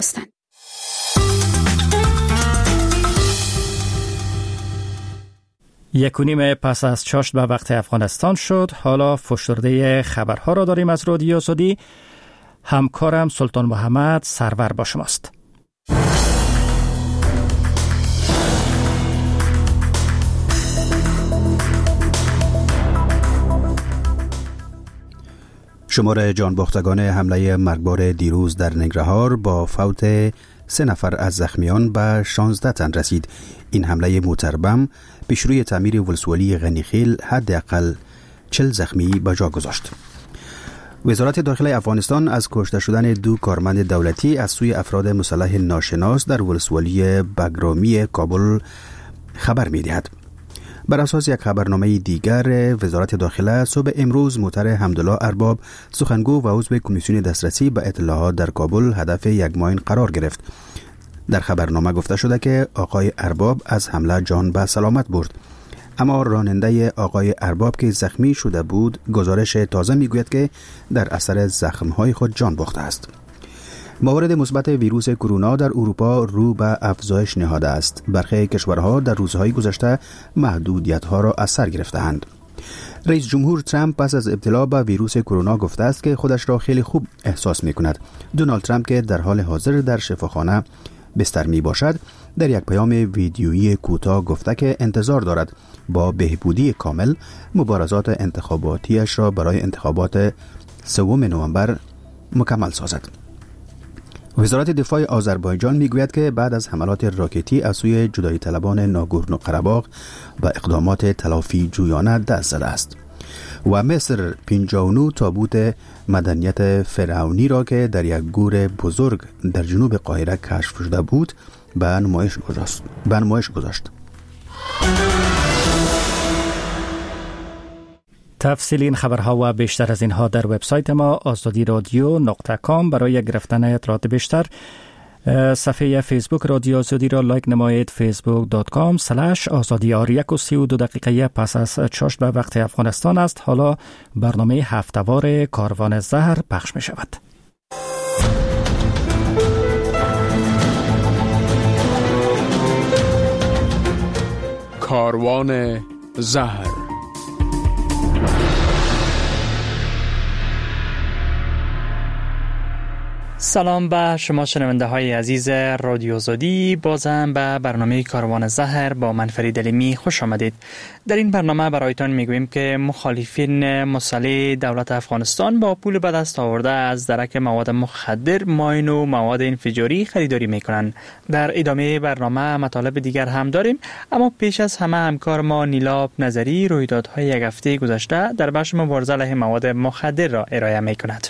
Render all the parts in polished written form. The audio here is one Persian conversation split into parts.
هستند. یک و نیم پس از چاشت به وقت افغانستان شد. حالا فشرده خبرها را داریم از رادیو آزادی. همکارم سلطان محمد سرور با شماست. شمار جانباختگان حمله مرگبار دیروز در ننگرهار با فوت 3 نفر از زخمیان به 16 تن رسید. این حمله موتربم پیش روی تعمیر ولسوالی غنیخیل حداقل 40 زخمی به جا گذاشت. وزارت داخلی افغانستان از کشته شدن 2 کارمند دولتی از سوی افراد مسلح ناشناس در ولسوالی بگرامی کابل خبر می‌دهد. بر اساس یک خبرنامه دیگر، وزارت داخله صبح امروز محتر حمدالله ارباب سخنگو و عضو کمیسیون دسترسی به اطلاعات در کابل هدف یک ماین قرار گرفت. در خبرنامه گفته شده که آقای ارباب از حمله جان به سلامت برد، اما راننده آقای ارباب که زخمی شده بود گزارش تازه میگوید که در اثر زخم‌های خود جان باخته است. موارد مثبت ویروس کرونا در اروپا رو به افزایش نهاده است. برخی کشورها در روزهای گذشته محدودیت‌ها را از سر گرفته‌اند. رئیس جمهور ترامپ پس از ابتلا به ویروس کرونا گفته است که خودش را خیلی خوب احساس می‌کند. دونالد ترامپ که در حال حاضر در شفاخانه بستر میباشد، در یک پیام ویدیویی کوتاه گفته که انتظار دارد با بهبودی کامل مبارزات انتخاباتیش را برای انتخابات 3 نوامبر مکمل سازد. وزارت دفاع آذربایجان میگوید که بعد از حملات راکتی از سوی جدایی طلبان ناگورنو قره‌باغ و اقدامات تلافی جویانه دست زده است. و مصر 59 تابوت مدنیت فرعونی را که در یک گور بزرگ در جنوب قاهره کشف شده بود به نمایش گذاشت. تفصیل این خبرها و بیشتر از اینها در وبسایت ما azadiradio.com. برای گرفتن اطلاعات بیشتر صفحه فیسبوک رادیو آزادی را لایک نمایید. facebook.com/azadi. 1:32 دقیقه پس از چاشت به وقت افغانستان است. حالا برنامه هفته‌وار کاروان زهر پخش می شود. کاروان زهر. سلام به شما شنونده های عزیز رادیو آزادی. بازم به برنامه کاروان زهر با من فرید علیمی خوش آمدید. در این برنامه برایتان میگوییم که مخالفین مسلح دولت افغانستان با پول به دست آورده از درک مواد مخدر، ماین و مواد انفجاری خریداری میکنند. در ادامه برنامه مطالب دیگر هم داریم، اما پیش از همه همکار ما نیلاب نظری رویدادهای یک هفته گذشته در بخش مبارزه علیه مواد مخدر را ارائه میکند.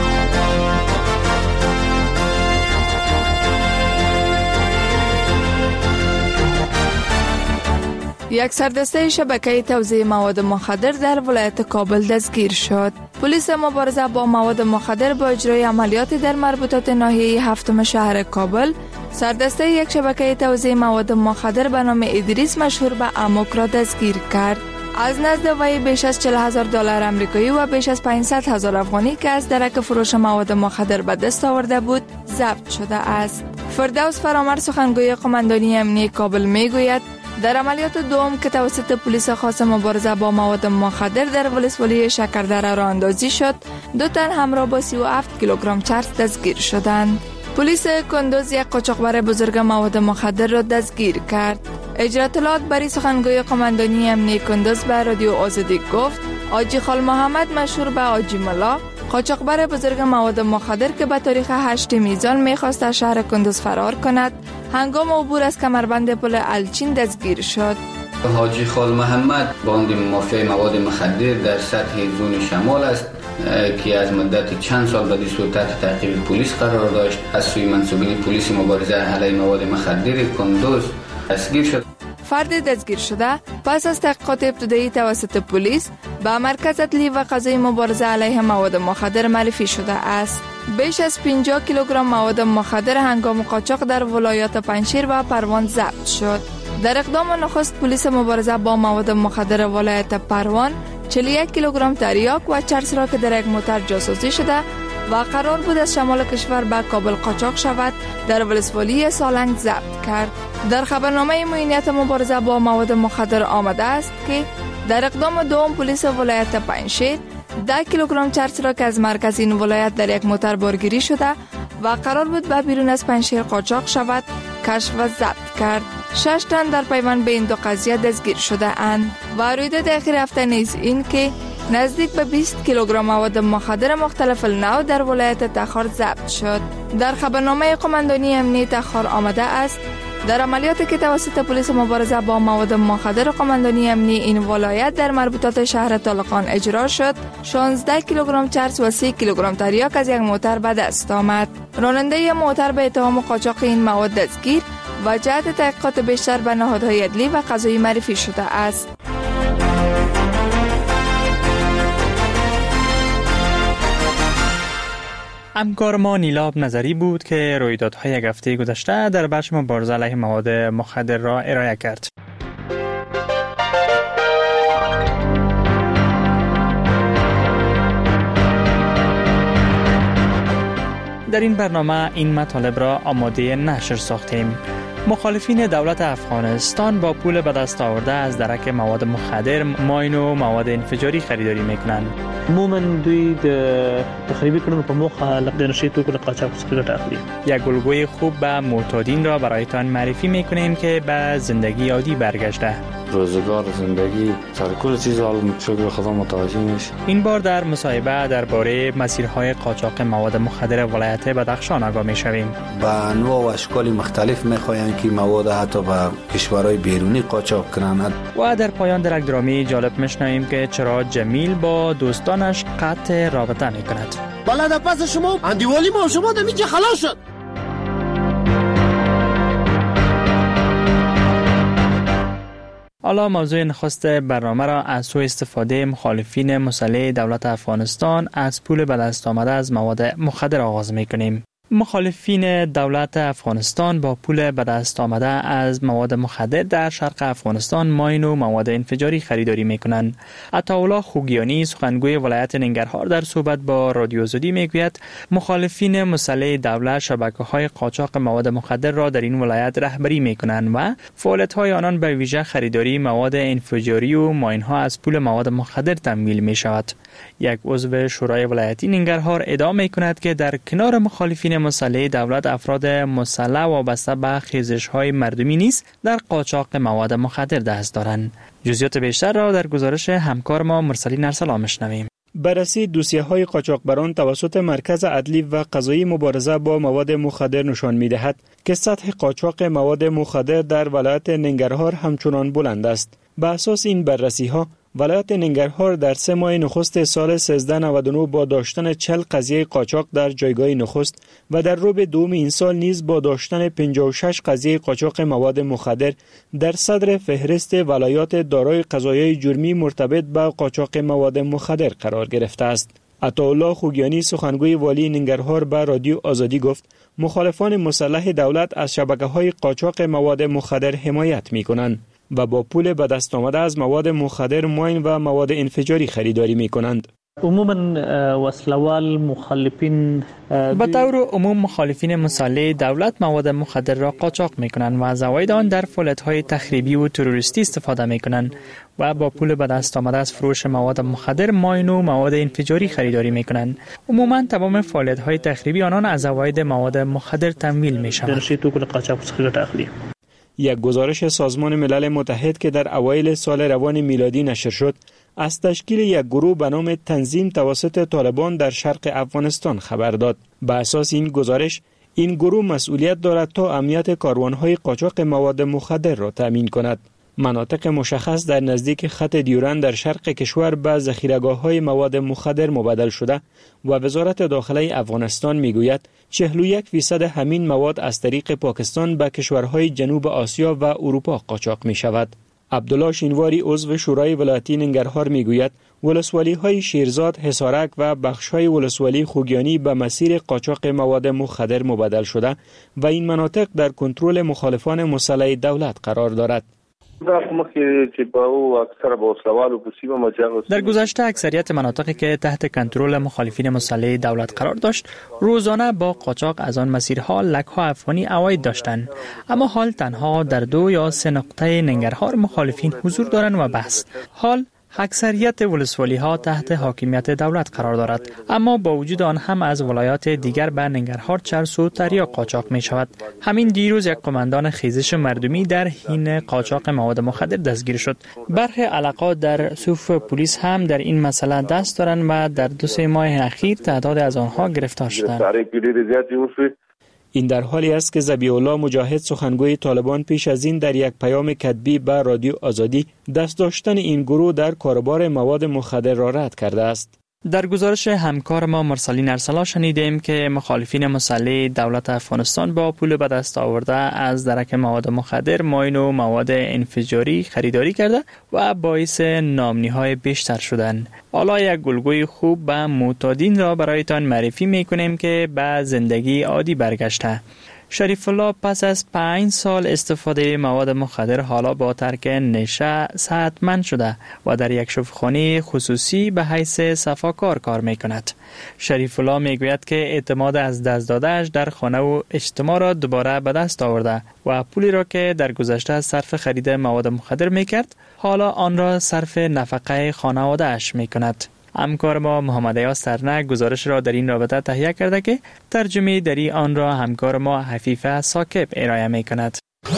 یک سردسته شبکه توزیع مواد مخدر در ولایت کابل دستگیر شد. پلیس مبارزه با مواد مخدر با اجرای عملیاتی در مربوطات ناحیه 7 شهر کابل سردسته یک شبکه توزیع مواد مخدر به نام ادریس مشهور به اموک را دستگیر کرد. از نزد وی بیش از $40,000 آمریکایی و بیش از 500,000 افغانی که از درک فروش مواد مخدر به دست آورده بود ضبط شده است. فردوس فرامر سخنگوی قماندانی امنیتی کابل میگوید در عملیات دوم که توسط پلیس خاص مبارزه با مواد مخدر در ولسوالی شکردره راه اندازی شد، 2 تن همراه با 37 کیلوگرم چرس دستگیر شدند. پلیس کندوز یک قاچاقبر بزرگ مواد مخدر را دستگیر کرد. اجرا اطلاعات برای سخنگوی قماندانی امنیتی کندوز به رادیو آزادی گفت حاجی خال محمد مشهور به حاجی ملا قاچاقبر بزرگ مواد مخدر که به تاریخ 8 میزان میخواست از شهر کندوز فرار کند، هنگام عبور از کمربند پل الچین دستگیر شد. حاجی خال محمد باند مافیای مواد مخدر در سطح زون شمال است که از مدت چند سال به تحت تعقیب پلیس قرار داشت. از سوی منسوبین پلیس مبارزه علیه مواد مخدر کندوز دستگیر شد. فرد دستگیر شده پس از تحقیقات ابتدایی توسط پلیس به مرکز اطلاعی و قضایی مبارزه علیه مواد مخدر معرفی شده است. بیش از 50 کیلوگرم مواد مخدر هنگام قاچاق در ولایات پنجشیر و پروان ضبط شد. در اقدام نخست پلیس مبارزه با مواد مخدر ولایت پروان 41 کیلوگرم تریاک و چرس را که در یک موتر جاسوسی شده و قرار بود از شمال کشور به کابل قاچاق شود در ولسوالی سالنگ ضبط کرد. در خبرنامه معینیت مبارزه با مواد مخدر آمده است که در اقدام دوم پلیس ولایت پنجشیر 10 کیلوگرم چرس را که از مرکز این ولایت در یک موتر بارگیری شده و قرار بود به بیرون از پنجشیر قاچاق شود کشف و ضبط کرد. 6 تن در پیوند به این دو قضیه دستگیر شده اند و رویداد اخیر هفته نیز این که نزدیک به 20 کیلوگرم مواد مخدر مختلف النوع در ولایت تخار ضبط شد. در خبرنامه قماندانی امنیت تخار آمده است در عملیاتی که توسط پلیس مبارزه با مواد مخدر قماندانی امنی این ولایت در مربوطات شهر طالقان اجرا شد 16 کیلوگرم چرس و 30 کیلوگرم تریاک از یک موتر به دست آمد. راننده موتر به اتهام قاچاق این مواد دستگیر و جهت تحقیقات بیشتر به نهادهای عدلی و قضایی معرفی شده است. همکار ما نیلاب نظری بود که رویدادهای یک هفته گذشته در بخش مبارزه علیه مواد مخدر را ارائه کرد. در این برنامه این مطالب را آماده نشر ساختیم. مخالفین دولت افغانستان با پول به دست آورده از درک مواد مخدر، ماین و مواد انفجاری خریداری میکنند. عموما دوی د تخریبی کردن په موخه د نشي توکو له قاچاق څخه ګټه اخلي. یک الگوی خوب به معتادین را برایتان معرفی میکنیم که به زندگی عادی برگشته. روزگار زندگی سر کل چیز حال شکر خدا متوجه میشه. این بار در مصاحبه درباره مسیرهای قاچاق مواد مخدر ولایت بدخشان آگاه میشویم. با انواع و اشکال مختلف میخواهند که مواد حتی به کشورهای بیرونی قاچاق کنند. و در پایان در یک درامی جالب میشنویم که چرا جمیل با دوستانش قطع رابطه میکند. بالا پس شما اندیوالی ما شما در اینجا خلاص شد. حالا موضوع نخست برنامه را از سوء استفاده مخالفین مسلح دولت افغانستان از پول به دست آمده از مواد مخدر آغاز میکنیم. مخالفین دولت افغانستان با پول به دست آمده از مواد مخدر در شرق افغانستان ماین و مواد انفجاری خریداری میکنند. عطاالله خوگیانی سخنگوی ولایت ننگرهار در صحبت با رادیو زدی میگوید مخالفین مسلح دولت شبکه‌های قاچاق مواد مخدر را در این ولایت رهبری میکنند و فعالیت‌های آنان به ویژه خریداری مواد انفجاری و ماین‌ها از پول مواد مخدر تمویل میشود. یک عضو شورای ولایتی ننگرهار ادعا میکند که در کنار مخالفین مسلح دولت افراد مسلح وابسته به خیزش‌های مردمی نیز در قاچاق مواد مخدر دست دارند. جزئیات بیشتر را در گزارش همکار ما مرسلین ارسلان میشنویم. بررسی دوسیه‌های قاچاقبران توسط مرکز عدلی و قضایی مبارزه با مواد مخدر نشان می‌دهد که سطح قاچاق مواد مخدر در ولایت ننگرهار همچنان بلند است. به اساس این بررسی‌ها ولایت ننگرهار در 3 ماه نخست سال 1399 با داشتن 40 قضیه قاچاق در جایگاه نخست و در ربع دوم این سال نیز با داشتن 56 قضیه قاچاق مواد مخدر در صدر فهرست ولایات دارای قضایای جرمی مرتبط با قاچاق مواد مخدر قرار گرفته است. عطاالله خوگیانی سخنگوی والی ننگرهار به رادیو آزادی گفت مخالفان مسلح دولت از شبکه‌های قاچاق مواد مخدر حمایت می‌کنند و با پول به دست آمده از مواد مخدر ماین و مواد انفجاری خریداری می کنند. عموما وسلوال مخالفین به طور عموم مخالفین مسلح دولت مواد مخدر را قاچاق می کنند و از عواید آن در فعالیت‌های تخریبی و تروریستی استفاده می کنند و با پول به دست آمده از فروش مواد مخدر ماین و مواد انفجاری خریداری می کنند. عموما تمام فعالیت‌های تخریبی آنان از عواید مواد مخدر تمویل می شوند. یک گزارش سازمان ملل متحد که در اوایل سال روان میلادی نشر شد از تشکیل یک گروه به نام تنظیم توسط طالبان در شرق افغانستان خبر داد. به اساس این گزارش این گروه مسئولیت دارد تا امنیت کاروانهای قاچاق مواد مخدر را تامین کند. مناطق مشخص در نزدیک خط دیورند در شرق کشور به ذخیره‌گاه‌های مواد مخدر مبدل شده و وزارت داخله افغانستان میگوید 41% همین مواد از طریق پاکستان به کشورهای جنوب آسیا و اروپا قاچاق می شود. عبدالله شینواری عضو شورای ولایتی ننگرهار میگوید ولسوالی‌های شیرزاد، حصارک و بخش‌های ولسوالی خوگیانی به مسیر قاچاق مواد مخدر مبدل شده و این مناطق در کنترل مخالفان مسلح دولت قرار دارد. در گذشته اکثریت مناطقی که تحت کنترل مخالفین مسلح دولت قرار داشت روزانه با قاچاق از آن مسیرها لک‌ها افغانی عواید داشتند، اما حال تنها در 2 یا 3 نقطه ننگرهار مخالفین حضور دارند و بس. حال اکثریت ولسوالی ها تحت حاکمیت دولت قرار دارد، اما با وجود آن هم از ولایات دیگر به ننگرهار چرس و تریاک قاچاق می شود. همین دیروز یک قماندان خیزش مردمی در حین قاچاق مواد مخدر دستگیر شد. برخی علاقات در صفوف پلیس هم در این مسئله دست دارند و در 2-3 ماه اخیر تعداد از آنها گرفتار شدند. این در حالی است که ذبیح الله مجاهد سخنگوی طالبان پیش از این در یک پیام کتبی به رادیو آزادی دست داشتن این گروه در کاروبار مواد مخدر را رد کرده است. در گزارش همکار ما مرسلین ارسلا شنیدیم که مخالفین مسلح دولت افغانستان با پول به دست آورده از درک مواد مخدر ماین و مواد انفجاری خریداری کرده و باعث نامنی‌های بیشتر شدند. حالا یک الگوی خوب به معتادین را برایتان معرفی می‌کنیم که به زندگی عادی برگشته. شریف الله پس از 5 سال استفاده مواد مخدر حالا با ترک نشه صحتمند شده و در یک شفاخانه خصوصی به حیث صفاکار کار می کند. شریف الله می گوید که اعتماد از دست دادهش در خانه و اجتماع را دوباره به دست آورده و پولی را که در گذشته صرف خرید مواد مخدر می کرد حالا آن را صرف نفقه خانواده اش می کند. همکار ما محمد ایاز سرنک گزارش را در این رابطه تهیه کرده که ترجمه دری آن را همکار ما حفیفه ثاقب ارائه می کند.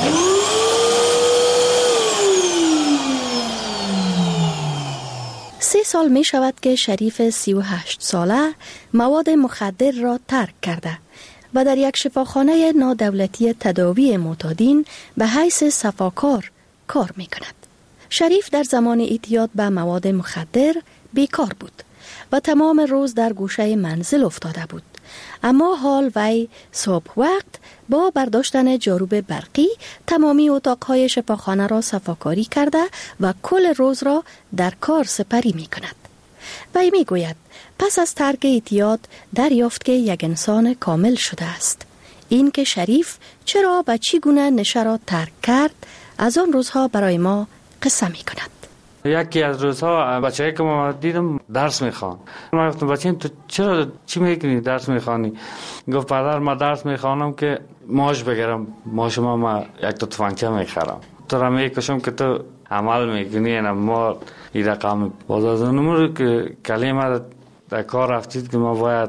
3 سال می شود که شریف 38 ساله مواد مخدر را ترک کرده و در یک شفاخانه نادولتی تداوی معتادین به حیث صفاکار کار می کند. شریف در زمان اعتیاد به مواد مخدر بیکار بود و تمام روز در گوشه منزل افتاده بود، اما حال وی صبح وقت با برداشتن جاروب برقی تمامی اتاقهای شفاخانه را صفاکاری کرده و کل روز را در کار سپری می کند. وی می گوید پس از ترک اعتیاد دریافت که یک انسان کامل شده است. این که شریف چرا و چگونه نشه را ترک کرد از آن روزها برای ما قصه می کند. یکی از روزها بچه‌ای که ما دیدم درس میخوان. ما گفتم بچه تو چرا چی میکنی درس میخوانی؟ گفت پدر ما درس میخوانم که ماش بگیرم، ماش ما یک تا تفنگچه میخرم. تو را میکشم که تو عمل میکنی، نه ما این رقم باز از اونمون که کلمه در کار رفتید که ما باید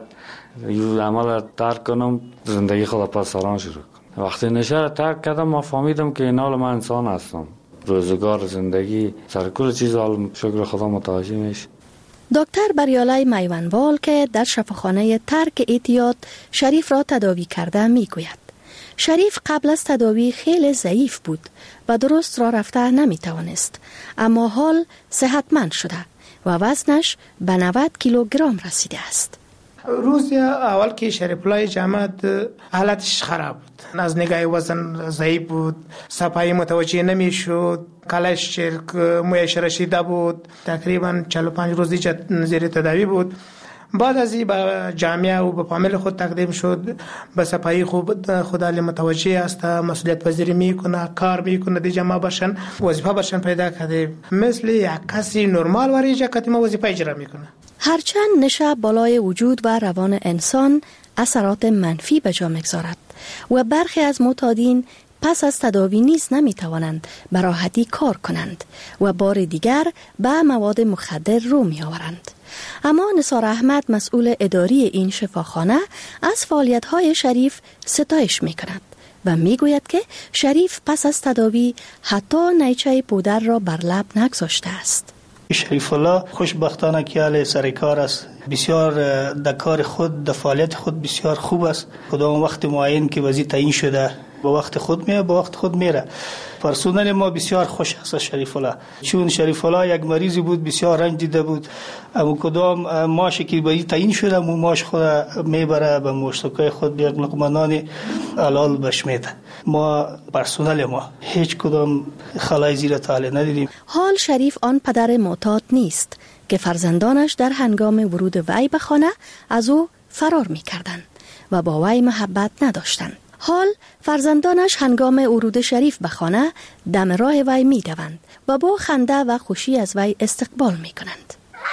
یه عمل ترک کنم، زندگی خود پس سران شروع کنم. وقتی نشه را ترک کردم ما فهمیدم که این حال من انسان هستم. روزگار زندگی سر کل چیز حال شکر خدا متوجه میشه. دکتر بریالای میوانوال که در شفاخانه ترک اعتیاد شریف را تداوی کرده میگوید شریف قبل از تداوی خیلی ضعیف بود و درست را رفته نمیتوانست، اما حال صحتمند شده و وزنش به 90 کیلوگرم رسیده است. روز اول که شریف الله جماعت حالتش خراب بود، از نگاه وزن ضعیف بود، صفایی متوجه نمیشد، کلش چرک مویش رشیده بود، تقریبا 45 روز زیر تداوی بود. بعد از این به جامعه و به فامیل خود تقدیم شد، به صفایی خود علی متوجه است، مسئولیت پذیری میکنه، کار میکنه، دیگه ما باشن وظیفه باشن پیدا کرده، مثل یک کسی نرمال وریجه که ما وظیفه اجرا میکنه. هرچند نشه بالای وجود و روان انسان اثرات منفی به جا میگذارد و برخی از معتادین پس از تداوی نیز نمیتوانند به راحتی کار کنند و بار دیگر به مواد مخدر رو میآورند. اما نثار احمد مسئول اداری این شفاخانه از فعالیت‌های شریف ستایش میکند و میگوید که شریف پس از تداوی حتی نیچه پودر را بر لب نگذاشته است. شریف الله خوشبختانه که اهل سرکار است، بسیار در کار خود، در فعالیت خود بسیار خوب است. کدام وقت معین که وزیر تعیین شده با وقت خود میره، با وقت خود میره. پرسونل ما بسیار خوش است شریف الله، چون شریف الله یک مریضی بود بسیار رنج دیده بود، اما کدام ماشی که وزیر تعیین شده اون ماش خود میبره به مشتکای خود، یک لقمه حلال بهش میده. ما پرسونل ما هیچ کدام خلای زیر طالع ندیدیم. حال شریف آن پدر معتاد نیست که فرزندانش در هنگام ورود وی به خانه از او فرار می‌کردند و با وی محبت نداشتند. حال فرزندانش هنگام ورود شریف به خانه دم راه وی می دوند و با خنده و خوشی از وی استقبال می کنند.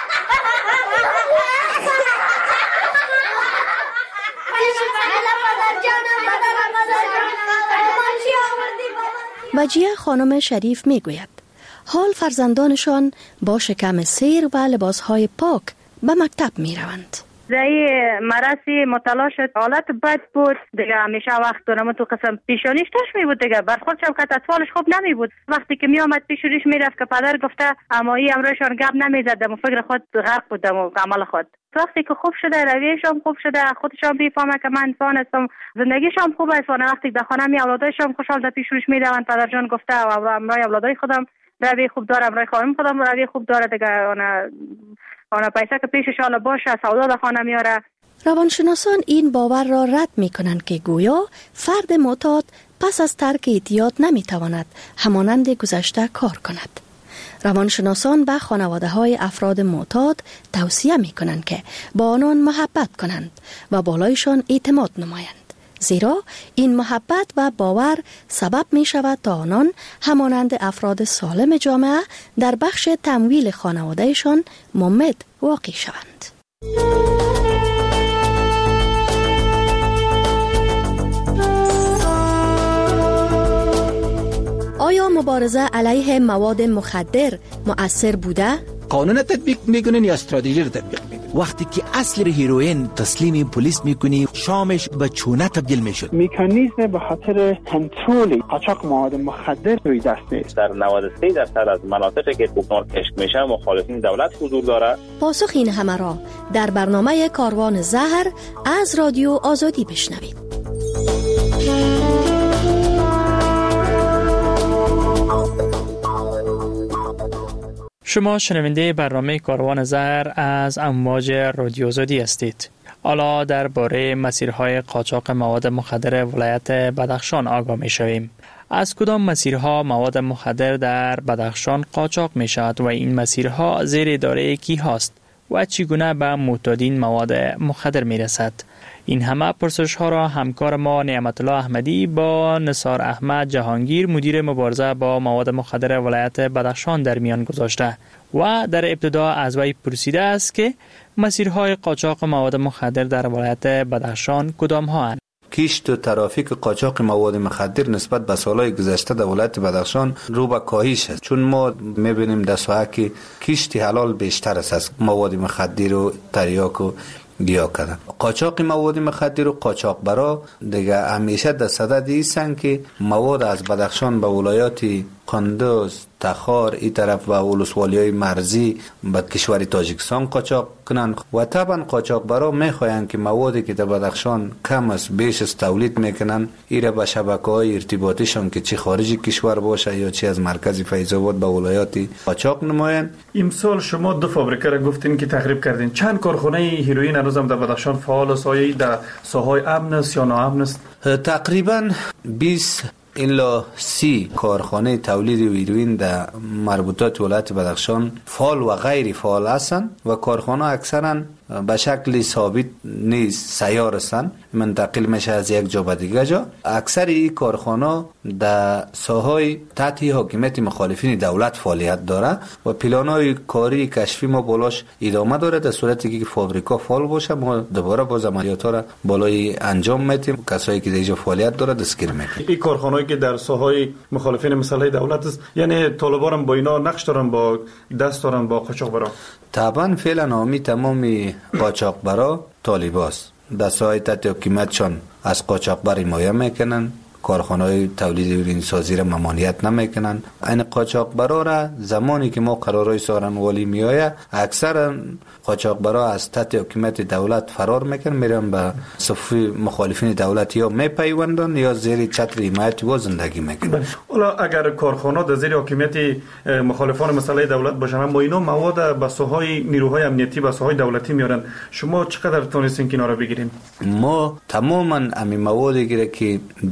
وجیه خانم شریف می گوید حال فرزندانشان با شکم سیر و لباسهای پاک به مکتب می روند. زی مرسی مطالعه شد، حالت بد بود دیگه، همیشه وقت دارم تو قسم پیشانیش توش می بود دیگه، برخورد شوکت اطفالش خوب نمی بود. وقتی که می آمد پیشونیش می رفت که پدر گفته امایی امروزشان گپ نمی زدم و فکر خود غرق بودم و عمل خود. وقتی که خوب شده، رویشم خوب شده، خودشم بیفهمه که من انسان هستم، زندگیشم خوب است. وقتی در خانه می اولادایشم خوشحال در پیشونیش می روند، پدر جان گفته امروز اولادای خودم روی خوب داره، امروز خانم خودم روی خوب داره دیگه، آن پیسه که پیشش حالا باشه سودا در خانه میاره. روانشناسان این باور را رد می کنند که گویا فرد معتاد پس از ترک اعتیاد نمی تواند همانند گذشته کار کند. روانشناسان به خانواده های افراد معتاد توصیه می کنند که با آنان محبت کنند و بالایشان اعتماد نمایند، زیرا این محبت و باور سبب می شود تا آنان همانند افراد سالم جامعه در بخش تمویل خانوادهشان ممد واقع شوند. آیا مبارزه علیه مواد مخدر مؤثر بوده؟ قانون تطبیق میکنین یا استراتژی رو تطبیق میکنین؟ وقتی که اصل هیروئین تسلیم پلیس میکنی، شامش به چونه تبدیل میشد. مکانیزم به خاطر کنترل قاچاق مواد مخدر روی دست است. در 93% از مناطقی که کوکنار کشف میشه مخالفین دولت حضور داره. پاسخ این همه را در برنامه کاروان زهر از رادیو آزادی بشنوید. شما شنونده برنامه کاروان زهر از امواج رادیو آزادی هستید. حالا درباره مسیرهای قاچاق مواد مخدر ولایت بدخشان آگاه می شویم. از کدام مسیرها مواد مخدر در بدخشان قاچاق می شود و این مسیرها زیر اداره کی هاست و چگونه به معتادین مواد مخدر می رسد؟ این همه پرسش ها را همکار ما نعمت الله احمدی با نثار احمد جهانگیر مدیر مبارزه با مواد مخدر ولایت بدخشان در میان گذاشته و در ابتدا از وی پرسیده است که مسیرهای قاچاق مواد مخدر در ولایت بدخشان کدام ها اند؟ کشت و ترافیک قاچاق مواد مخدر نسبت به سالهای گذشته در ولایت بدخشان رو به کاهش است، چون ما میبینیم در ساحه که کشت حلال بیشتر است از مواد مخدر و تریاک و گیاه کردن. قاچاق مواد مخدر و قاچاق برا دیگه همیشه در صدد ایستن که مواد از بدخشان به ولایات قندوز، تخار این طرف و ولسوالی‌های مرزی به کشور تاجیکستان قاچاق کنن و طبعا قاچاق برا میخواین که موادی که در بدخشان کم است بیش از تولید میکنن ایره به شبکه‌های ارتباطیشان که چه خارج کشور باشه یا چه از مرکز فیض‌آباد به ولایات قاچاق نماین. امسال شما 2 فابریکه را گفتین که تخریب کردین. چند کارخانه هیروئین هنوز هم در بدخشان فعال است؟ آیا در ساحای امن است یا ناامن است؟ تقریبا 20 الا 30 کارخانه تولید هیروئین در مربوطات ولایت بدخشان فعال و غیر فعال هستند و کارخانه اکثرا به شکل ثابت نیست، سیار هستند، منتقل میشه از یک جا به دیگه جا. اکثر این کارخانه در ساحای تحت حاکمیت مخالفین دولت فعالیت داره و پلان‌های کاری کشفی ما بالاش ادامه داره. در صورتی که فابریکا فعال باشه ما دوباره باز عملیات‌ها را بالای انجام میدیم، کسایی که در اینجا فعالیت داره دستگیر میکنیم. این کارخانه‌ای که در ساحای مخالفین مسئله دولت است، یعنی طالبان با اینا نقش دارن، با دست دارن با قاچاق برا؟ طبعا فعلا نامی تمامی قاچاق برا طالباست. در ساحه تحت حکومتشان از قاچاق بر حمایت میکنن، کارخانه‌های تولید هیروئین سازی را ممانعت نمیکنن. این قاچاق برا را زمانی که ما قرارای سارنوالی میآید اکثرا قاچاق برا از تحت حکومت دولت فرار میکنن، میرن به صف مخالفین دولت یا میپیوندن یا زیر چتر حمایت و زندگی میکنن. حالا اگر کارخانه در زیر حکومت مخالفان مسئله دولت باشن اما اینا مواد به ساحای نیروهای امنیتی به ساحای دولتی میارن، شما چقدر تونستین که اینا را بگیرین؟ ما تماما همین موادی که در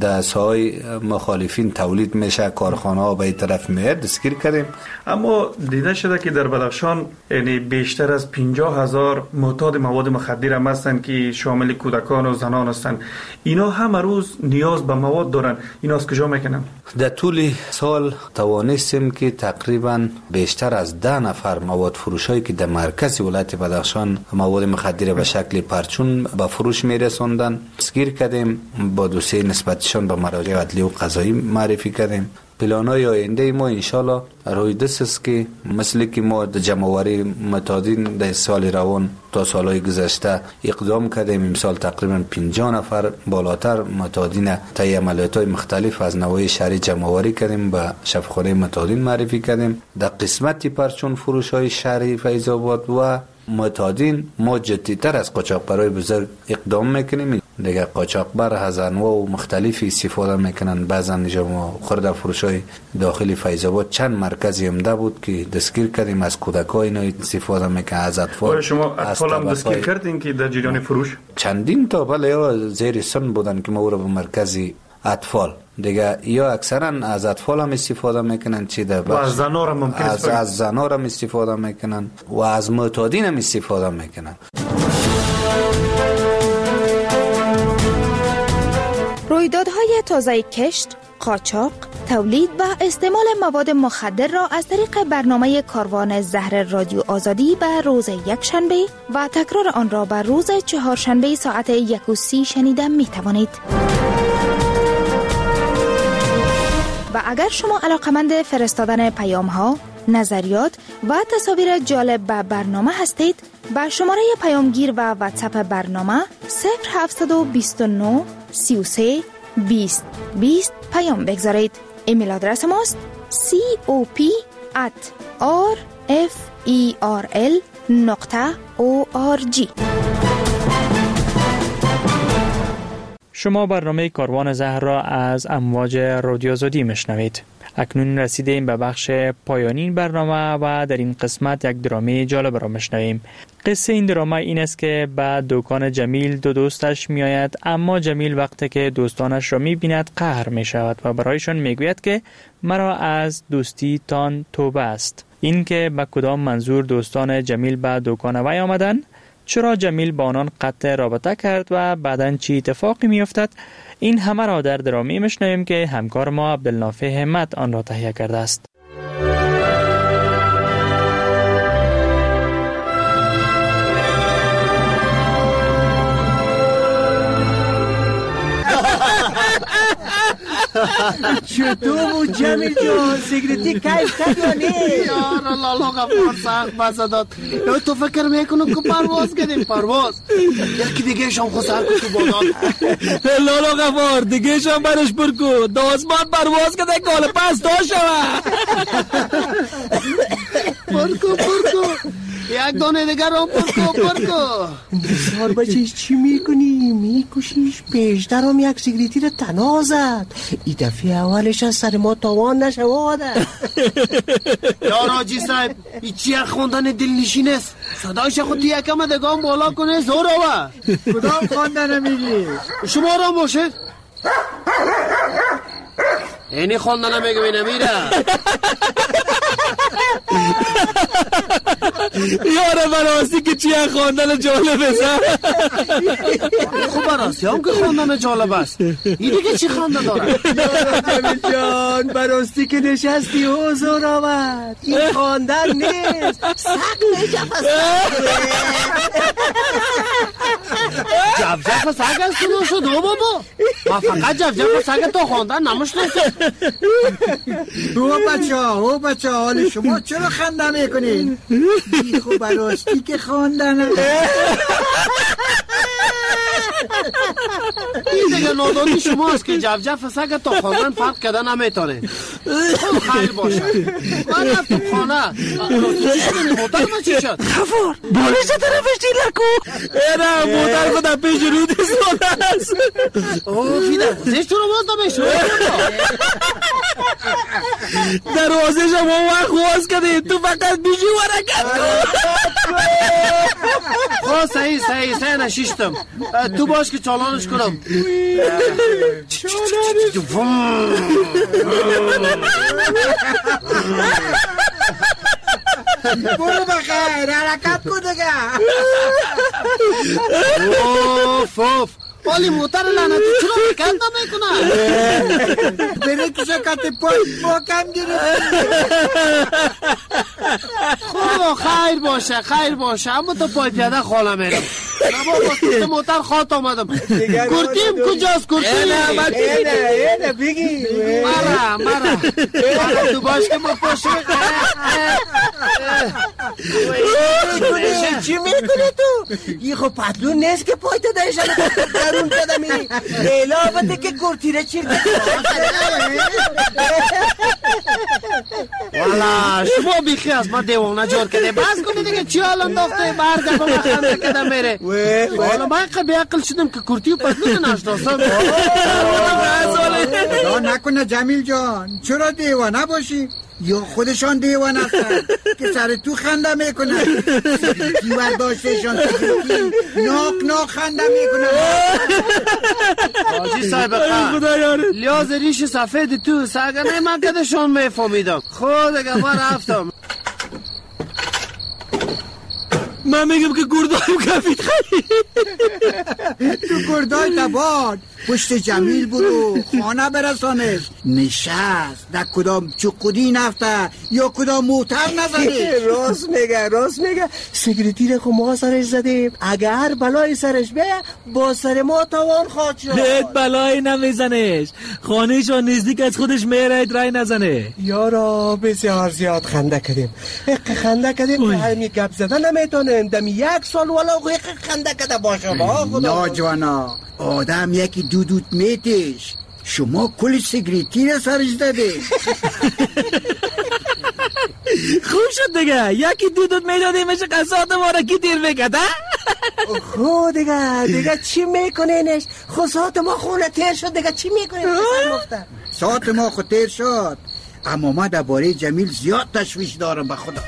های مخالفین تولید میشه، کارخانه ها به این طرف میاد، دستگیر کردیم. اما دیده شده که در بدخشان یعنی بیشتر از 50,000 معتاد مواد مخدر هم هستند که شامل کودکان و زنان هستند. اینا همه روز نیاز به مواد دارن. اینا از کجا میکنن؟ در طول سال توانستیم که تقریبا بیشتر از 10 نفر مواد فروشایی که در مرکز ولایت بدخشان مواد مخدر به شکل پرچون به فروش میرسوندن دستگیر کردیم. با دوسیه نسبتشان به مراجع عدلی و قضایی معرفی کردیم. پلان‌های آینده ما انشالله روی دست است که مثل که ما در جمع‌آوری معتادین در سال روان تا سالهای گذشته اقدام کردیم. امسال تقریبا 50 نفر بالاتر معتادین طی عملیات‌های مختلف از نواحی شهری جمع‌آوری کردیم، به شفاخانه معتادین معرفی کردیم. در قسمت پرچون فروش‌های شهری فیض آباد و معتادین ما جدی‌تر از قاچاقبرای بزرگ اقدام میکنیم. دیگه قاچاقبر از انواع و مختلفی استفاده میکنن. بعضا اینجا ما خرد فروشای داخل فیض آباد چند مرکزی عمده بود که دستگیر کردیم، از کودکای اینا استفاده میکنن، از اطفال. شما اطفال هم دستگیر کردین که در جریان فروش؟ چندین تا بله زیر سن بودن که ما او را به مرکزی اطفال دیگه یا اکثرا از اطفال هم استفاده میکنن، چی در و از زنار هم ممکن است از زنار هم استفاده میکنن و از معتادین هم استفاده میکنن. رویدادهای تازه کشت، قاچاق، تولید و استعمال مواد مخدر را از طریق برنامه کاروان زهر رادیو آزادی به روز یکشنبه و تکرار آن را به روز چهارشنبه ساعت 1:30 شنیده می توانید. و اگر شما علاقمند فرستادن پیام ها، نظریات و تصاویر جالب به برنامه هستید، با شماره پیامگیر و واتساپ برنامه 0729 33 20 20 پیام بگذارید. ایمیل آدرس ماست cop@rferl.org. شما برنامه کاروان زهر را از امواج رادیو آزادی میشنوید. اکنون رسیدیم به بخش پایانی برنامه و در این قسمت یک درامه جالب را میشنویم. قصه این درامه این است که به دکان جمیل دو دوستش میآید، اما جمیل وقتی که دوستانش را میبیند قهر میشود و برایشان میگوید که مرا از دوستی تان توبه است. این که به کدام منظور دوستان جمیل به دکان وی آمدن، چرا جمیل با آنان قطع رابطه کرد و بعداً چی اتفاقی میافتد، این همه را در درامه میشنویم که همکار ما عبدالنافع همت آن را تهیه کرده است. چطور بود جمیل جان؟ سیگریتی کیف کرد یا نه؟ یار لالا غفار سخت بسه داد. تو فکر میکنم که پرواز کردیم؟ پرواز یکی دیگه شام خود سر کن تو بادان. لالا غفار دیگه شام برش پر کن، دازمان پرواز کده کال پس تا شوه. پر کن یک دانه دیگر رو پر کن. بسیار بچهش چی میکنی؟ میکشیش بیشتر هم یک سیگریتی رو تنها زد. این دفعه اولش از سر ما تاوان نشواده. یا راجی صاحب این چی خوندن دلنشین است؟ صدایش خود یکم دگام بالا کنه زور آوه. کدام خوندن میگی؟ شما را باشه اینی خوندن میگوی نمیره. یاره براستی که چیه خوندن جالب است. خب براستی هم که خوندن جالب است. این دیگه چی خونده داره؟ جمیل جان براستی که نشستی حضور آمد. این خوندن نیست، سقل جف جف سگ است که نشد بابا. ما فقط جف سگ تو خوندن نمشناسم. او بچه حال شما چرا خنده میکنید؟ بی خوب براستی که خوندن. این دیگه نادانی شماست که جف سگ تا خوندن فرق کردن نمیتونه. خیلی باشه من رفتم خانه. موتر ما چی شد؟ خفار بالش طرفش دیل نکو. ایره موتر خود پیش رو دیستانه است. او فیده زیش تو رو باز نمیشون. دروازه شما وقت خواست کردی، تو فقط بیشی ورکت کن. خواه صحیح نشیشتم. تو باش که چالانش کنم. برو بخیر حرکت کن دیگه. اوف ولی موتر لعنتی چرا حرکت نمیکنه؟ بره که شکت پای با کم گرفت. خب خیر باشه اما تو پای پیاده خاله میرم. نبا واسه موتر خواهد آمدم. کرتیم کجاست کرتیم؟ اینه بگی مرا تو باش که ما پاشه. چی میکنی تو؟ این خب پتلون نیست که پایت دایشن درون کدمی. علاوه که کرتیره چیر والا شما بیخی از ما دیوانه جور کده. بس کنی دیگه چی حال انداخته برگه با خنده کده میره. والا من قبی عقل شدم که کرتی و پتلون نشناسم. یا نکنه جمیل جان چرا دیوانه باشی؟ یا خودشان دیوانه هستن که سر تو خنده میکنن. سیگریتی برداشتشان ناک خنده میکنن. حاجی صاحب لیاز ریش سفید تو سگنه من کدشان میفهمیدم. خود اگه من رفتم. من میگم که گردایم کفید خیلی. تو گردای تباد پشت جمیل برو خانه برسانش. نشست در کدام چقودی نفته یا کدام موتر نزده. راست میگه سیگریتی رو ما سرش زدیم. اگر بلای سرش به با سر ما توان خواهد شد. بهت بلای نمیزنش. خانهشان نزدیک از خودش میره رای نزنه. یارا بسیار زیاد خنده کردیم که همی گپ زدن نمیتونیم. دمی 1 سال ولا خنده کده باشه با خدا. ناجوانا آدم یکی دودوت میتش. شما کل سیگریتی رو سرش داده. خوب شد دیگه. یکی دودوت میداده میشه قصاد ما را کی دیر میکده. خود دیگه چی میکنینش؟ خود ساعت ما خونه تیر شد دیگه چی میکنین؟ ساعت ما خود تیر شد اما ما درباره جمیل زیاد تشویش دارم به خدا.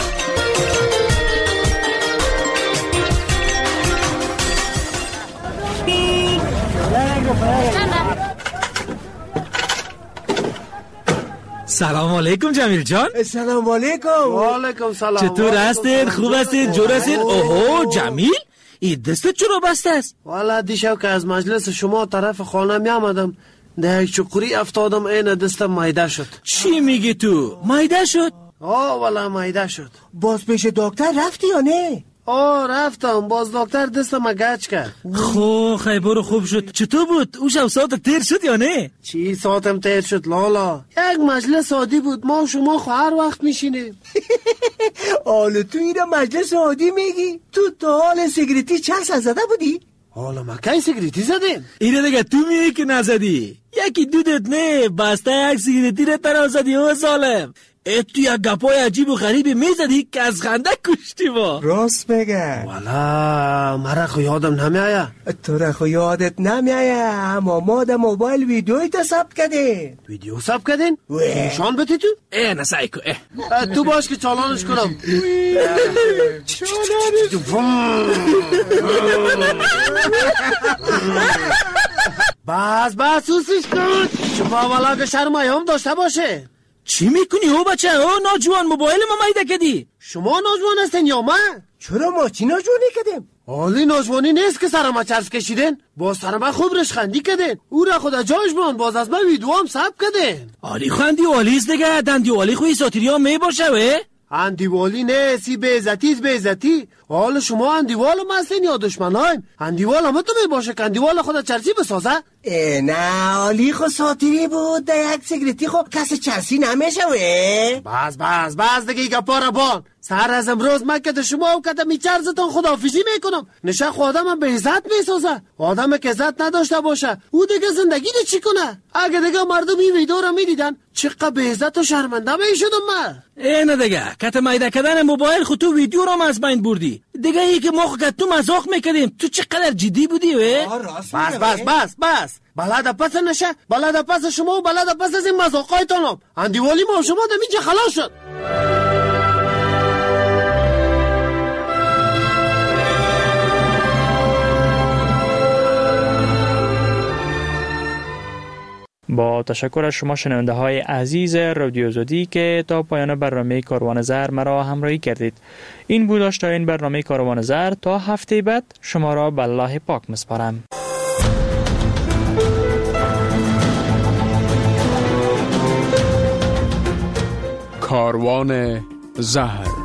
سلام علیکم جمیل جان. سلام علیکم. وعلیکم سلام. چطور هستید؟ خوب هستید؟ جور هستید؟ اوهو جمیل این دستت چرا بسته است؟ والا دیشب که از مجلس شما طرف خانه می آمدم در چقوری افتادم این دستم مایده شد. چی میگی تو؟ مایده شد؟ والا مایده شد. باز پیش دکتر رفتی یا نه؟ رفتم. باز دکتر دستم گچ کرد. خیلی برو خوب شد. چطور بود؟ او شب ساعت تیر شد یا نه؟ چی ساعتم تیر شد لالا؟ یک مجلس عادی بود. ما و شما هر وقت میشینیم. حالا تو اینو مجلس عادی میگی؟ تو تا حال سیگریتی چند سال زده بودی؟ حالا ما کی سیگریتی زدیم؟ اینه دیگه تو میگی که نزدی. یکی دودت نه بسته یک سیگریتی رو تنها زدی. او سالم تو یک گپای عجیب و غریبی میزدی که از خنده کشتی ما. راست بگه. والا مرا خو یادم نمیایه. تو را خو یادت نمیایه اما ما در موبایل ویدیوی تا ثبت کردیم. ویدیو ثبت کردین؟ نشان بدی تو؟ نسایکو تو باش که چالانش کنم. بس سوسیش کن. شما والا که شرمایه داشته باشه. چی میکنی او بچه؟ ناجوان موبایل ما مایده کدی. شما ناجوان هستین یا من؟ چرا ما چی ناجوانی کدیم؟ حالی ناجوانی نیست که سر ما چرس کشیدین. باز سر ما خوب رشخندی کدین. او را خدا جاش بران. باز از من ویدیو هم ثبت کدین. آلی خندی والیست دیگه. دندی والی خوی ساتیری ها می باشه وی؟ اندیوالی نه سی بیزتی. حالا شما اندیوال هم هستین یا دشمن هایم؟ اندیوال هم تو می باشه که اندیوال خدا چرسی بسازه؟ نه علی خو ساتیری بود. در یک سیگریتی خو کسی چرسی نمیشه وی. بس دیگه گپا را بان. سهر از امروز من که شما و که میچرزتون خداحافظی میکنم. نشه آدم هم به عزت میسازه. آدم که عزت نداشته باشه او دیگه زندگی ده چی کنه؟ اگه دیگه مردم این ویدیو را میدیدن چقدر به عزت و شرمنده میشدم من. اینه دیگه کت میده کردن موبایل خود تو ویدیو رو از بین بردی دیگه. ای که ما خود تو مزاق میکردیم تو چقدر جدی بودی وی؟ بس بلد پس نشه، بلد پس شما و بلد پس از این مزاقایتانم. اندیوالی ما شما دمیجه خلاص شد. با تشکر از شما شنونده های عزیز رادیو آزادی که تا پایان برنامه کاروان زهر مرا همراهی کردید. این بود داشتین برنامه کاروان زهر. تا هفته بعد شما را به الله پاک مسپارم. کاروان زهر.